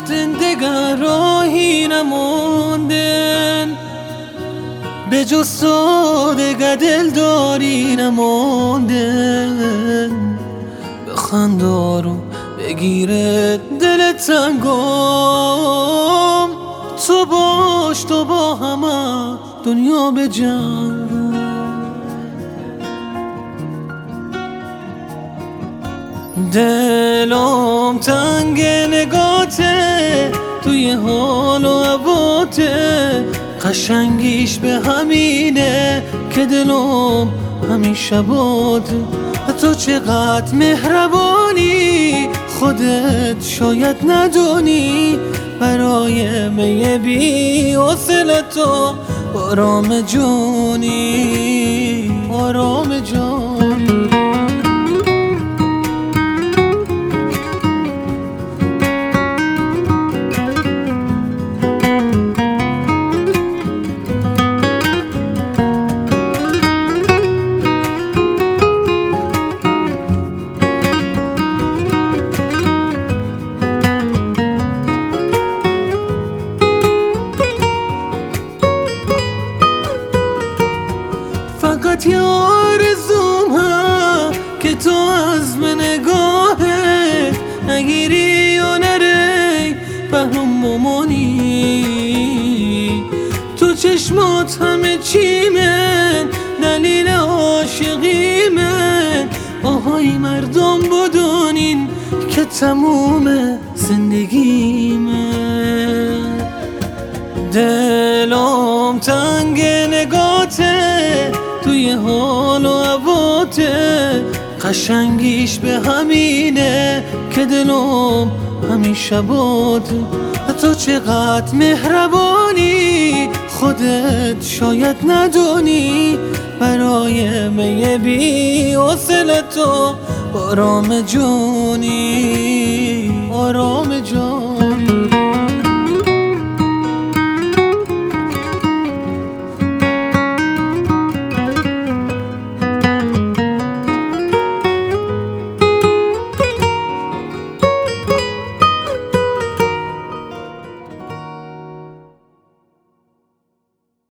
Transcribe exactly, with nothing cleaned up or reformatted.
زندگان راهی نموندن، به جز تو دگه دلداری نموندن. بخند آروم بگیره دل تنگم، تو باش تو با همه دنیا به جنگ. دلم تنگ نگاته توی حال و هواته، قشنگیش به همینه که دلم همیشه باته. تو چقدر مهربانی خودت شاید ندونی، برای می بی حوصله تو آرام جونی، آرام جونی. فقط یه آرزوم ها که تو از من نگاهت نگیری و نری بهرم بمانی. تو چشمات همه چی من، دلیل عاشقی من. آهای مردم بدونین که تموم زندگی من. دلم تنگ نگاته توی حال و هواته، قشنگیش به همینه که دلم همیشه باته. تو چقدر مهربانی خودت شاید ندونی، برای می بی حوصله تو آرام جونی.